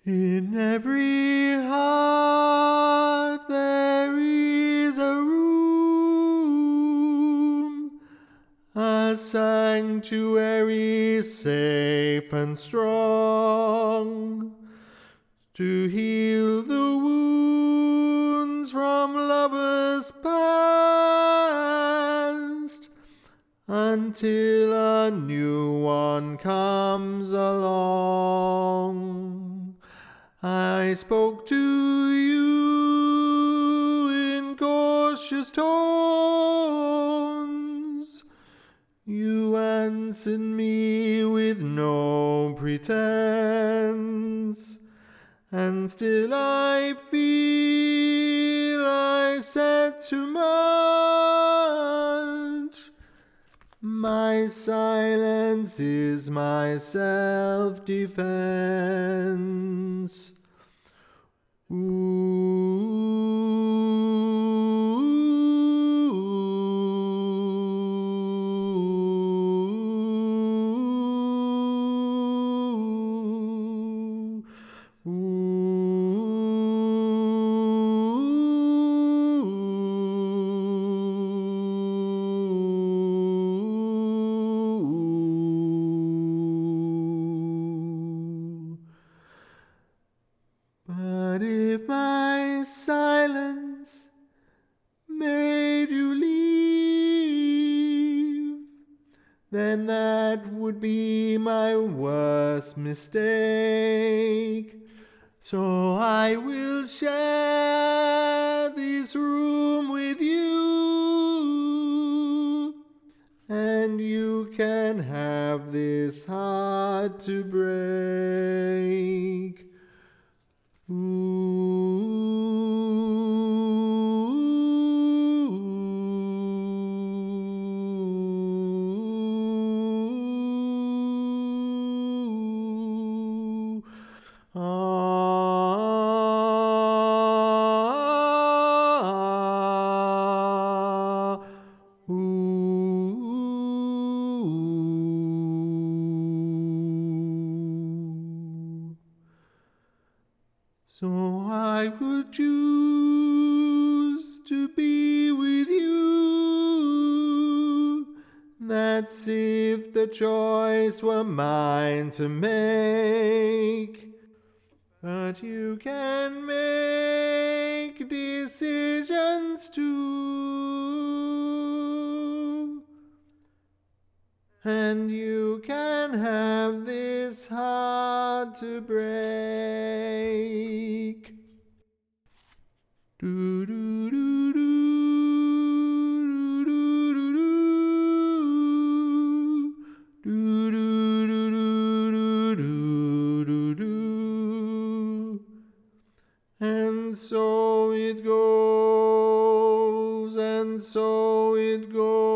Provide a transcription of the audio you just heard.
In every heart there is a room, a sanctuary safe and strong, to heal the wounds from lovers past, until a new one comes along. I spoke to you in cautious tones. You answered me with no pretense, and still I feel I said too much. My silence is my self-defense. But if my silence made you leave, then that would be my worst mistake. So I will share this room with you, and you can have this heart to break. So I would choose to be with you. That's if the choice were mine to make. But you can make decisions too, and you can have this heart to break. Do do do do do do do do do do do do. And so it goes, and so it goes.